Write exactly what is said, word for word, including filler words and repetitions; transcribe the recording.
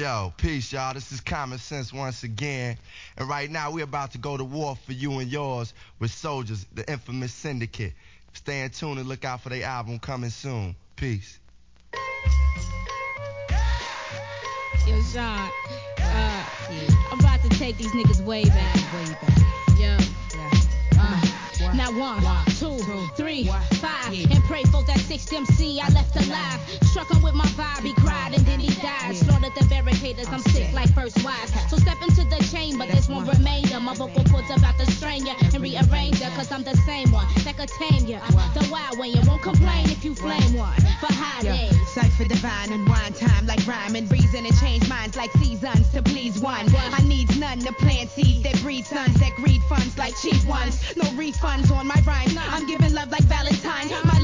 Yo, peace, y'all. This is Common Sense once again. And right now, we're about to go to war for you and yours with Soldiers, the infamous Syndicate. Stay in tune and look out for their album coming soon. Peace. Yo, Sean, uh, yeah. I'm about to take these niggas way back. Way back. Yo. Yeah. Uh, what? Now one, one two, two, three, what? five, yeah. And pray for that sixth M C I left alive. Struck him with my vibe, he cried and then he died. Yeah. Slaughtered the barricaders, I'm sick like first wives. So step into the chamber, this one remainder. My vocal cords about to strain ya and rearrange ya, cause I'm the same one that could tame ya. The wild one, you won't complain if you flame one. For high days. Cypher divine and wine time like rhyme and reason and change minds like seasons to please one. I need none to plant seeds that breed sons that greed funds like cheap ones. No refunds on my rhymes. I'm giving love like Valentine. My